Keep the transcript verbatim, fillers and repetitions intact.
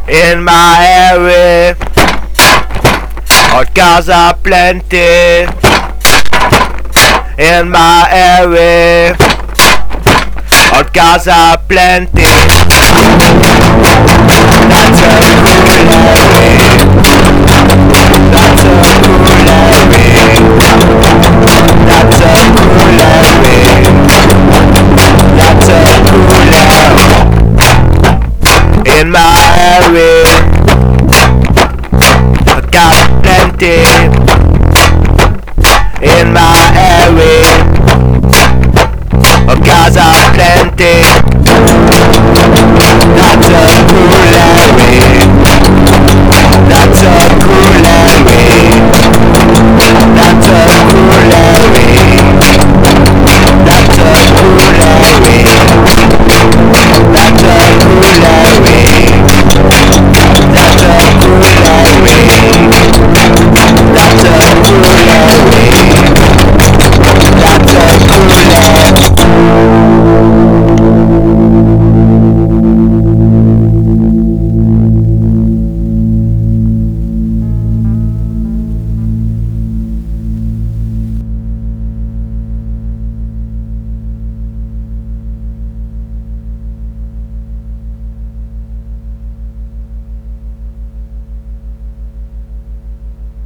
In my area, hot cars are plenty. In my area, hot cars are plenty. That's a cool area. That's a cool area.